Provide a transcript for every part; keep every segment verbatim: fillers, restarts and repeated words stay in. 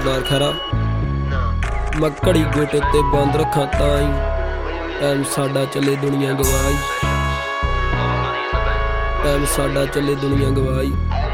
सरदार खैरा मैं घड़ी गोटे ते बंद रखा ताई टाइम साडा चले दुनिया गवाई टाइम साडा चले दुनिया गवाई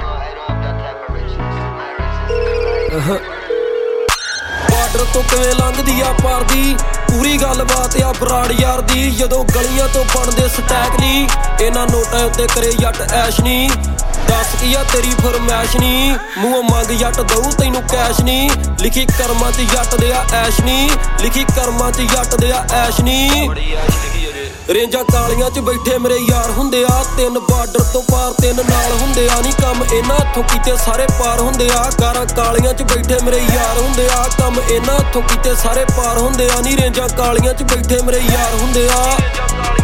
बार्डर तो किवें लंघदी आ पार दी पूरी गलबात आ बराड़ यार दी जदों गलियां तो बनदे स्टैक नी इन्हां नोटां उत्ते करे जट ऐश नी दस की आ तेरी फरमैश नी मूंहों मंग जट दऊ तैनू कैश नी लिखी कर्मां च जट दे आ ऐश नी लिखी कर्मां च जट दे आ ऐश नी रेंजा कालियां च बैठे मेरे यार हुंदे आ तीन बार्डर तो पार तीन नाल हुंदे आ नी कम इन्हां हत्थों कीते सारे पार हुंदे आ कारां कालियां च बैठे मेरे यार हुंदे आ कम इन्हां हत्थों कीते सारे पार हुंदे आ नी रेंजा कालियां च बैठे मेरे यार हुंदे आ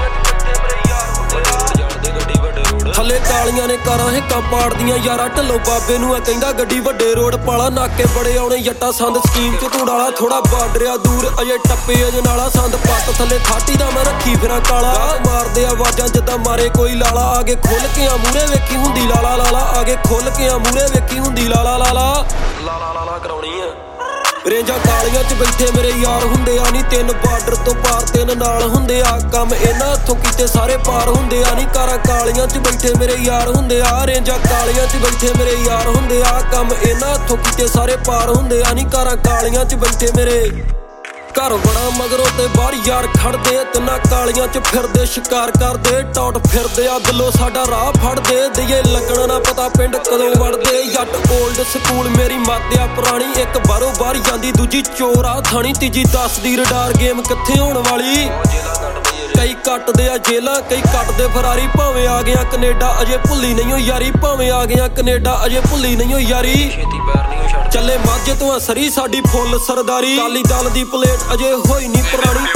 थले कालियां ने कारां हिक्कां पाड़दियां यारा ढिल्लों बाबे नूं कहंदा गड्डी वड्डे रोड पाला नाके बड़े आउणे जट्टा संद स्कीम च धूड़ाला थोड़ा बार्डरिया दूर अजे टप्पे अजे नाला संद पट्ट थले थाटी दा मैं रखी फिरां काला मारदे आवाजां जिद्दां मारे कोई लाला आगे खुल के आ मूहरे वेखी हुंदी लाला लाला आगे खुल के आ मूहरे वेखी हुंदी लाला लाला लाला लाला कराउणी आ रेंजा कालियां च बैठे मेरे यार हुंदे आ नी तीन बार्डर तो पार तीन नाल हुंदे आ कम इन्हां हत्थों कीते सारे पार हुंदे आ नी कारां कालियां च बैठे मेरे यार हुंदे आ रेंजा कालियां च बैठे मेरे यार हुंदे आ कम इन्हां हत्थों कीते सारे पार हुंदे आ नी कारां कालियां च बैठे मेरे घर बड़ा मगरों ते बाहर यार खड़दे तिन्ना कालियां च फिरदे शिकार करदे टौट फिरदे आ दिलों साडा राह फड़दे दईए लगण ना पता पिंड कदों वड़दे जट ओल्ड स्कूल मेरी मात्या पुरानी एक बारों बाहर जांदी दूजी चोर आ थानी तीजी दस दी रडार गेम कित्थे होण वाली कई कटदे आ जेलां कई कटदे फरारी भावें आ गया कनेडा अजे भुल्ली नहीं हो यारी भावें आ गया कनेडा अजे भुल्ली नहीं हो यारी चले माझे तो सरी साडी फुल सरदारी काली दल दी प्लेट अजे होई नहीं पुरानी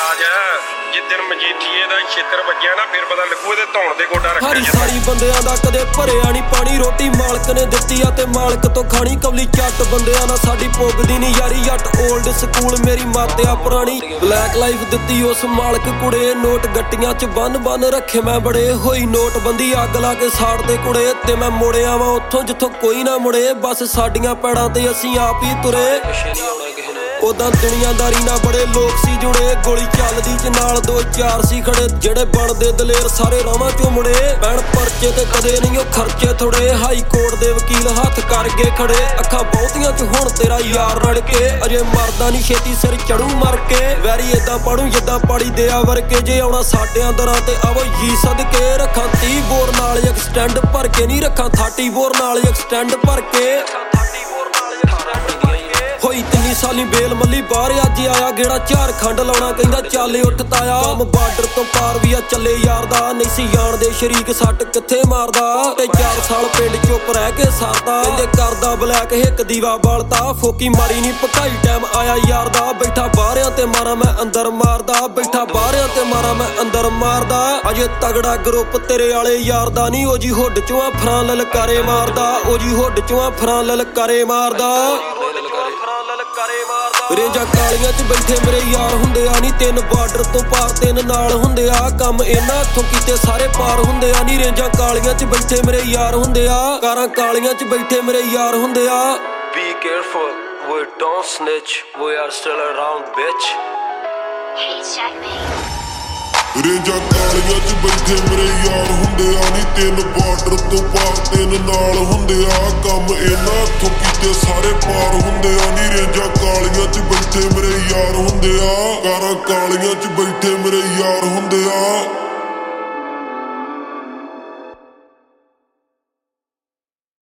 हरी सारी बंदियां दा कदे भरिया नी पानी रोटी मालक ने दित्ती आ ते मालक तो खानी कवली चट बंदियां ना साडी पुगदी नी यारी जट ओल्ड स्कूल मेरी मात्या पुरानी ब्लैक लाइफ दित्ती उस मालक कुड़े नोट गट्टियां च बन बन रखे मैं बड़े होई नोटबंदी अग ला के साड़दे कुड़े ते मैं मुड़िया वां उत्थों जित्थों कोई ना मुड़े बस साडियां पैड़ां ते असीं आप ही तुरे उदां दुनियादारी ना बड़े लोग सी जुड़े गोली चलदी च नाल दो चार सी खड़े जेड़े बनदे दलेर सारे रावां चों मुड़े पैण परचे ते कदे नहीं ओ खर्चे थोड़े हाई कोर्ट दे वकील हत्थ करके खड़े अखां बहुतियां च हुण तेरा यार रड़ के अजे मरदा नहीं छेती सिर चढ़ू मर के वैरी इदां पढ़ू जिद्दां पाड़ी दिया वरके जे आउणा साडियां दरां ते आवो जी सदके रखां तीह बोर नाल एक्सटेंड भर के नहीं रखां थर्टी बोर नाल एक्सटेंड भर के होई तिन्नी साली बेल मल्ली बाहर अज आया गेड़ा झारखंड लाउणा कहंदा चल उठ ताया कम बार्डर तो पार भी आ चले यार दा नहीं सी जाणदे शरीक सट कित्थे मारदा ते चार साल पिंड चुप रह के सरदा कहंदे करदा ब्लैक हिक दीवा बालता फोकी मारी नी भकाई टाइम आया यार दा बैठा बाहरियां ते मारा मैं अंदर मारदा बैठा बाहरियां ते मारा मैं अंदर मारदा अजे तगड़ा ग्रुप तेरे आले यार दा नी ओ जी हुड चों फरां ललकारे मारदा ओ जी हुड चों फरां ललकारे मारदा रेंजा कालियां च बैठे मेरे यार हुंदे आ नी तीन बार्डर तो पार तीन नाल हुंदे आ कम इन्हां हत्थों कीते सारे पार हुंदे आ नी रेंजा कालियां च बैठे मेरे यार हुंदे आ कारां कालियां च बैठे मेरे यार हुंदे आ Be careful, we don't snitch, we are still around bitch Hey checkmate रेंजा कालियां च बैठे मेरे यार हुंदे आ नी तीन बार्डर तो पार तीन नाल हुंदे आ कम इन्हां हत्थों कीते सारे पार हुंदे आ नी रेंजा कालियां च बैठे मेरे यार हुंदे आ कारां कालियां च बैठे मेरे यार हुंदे आ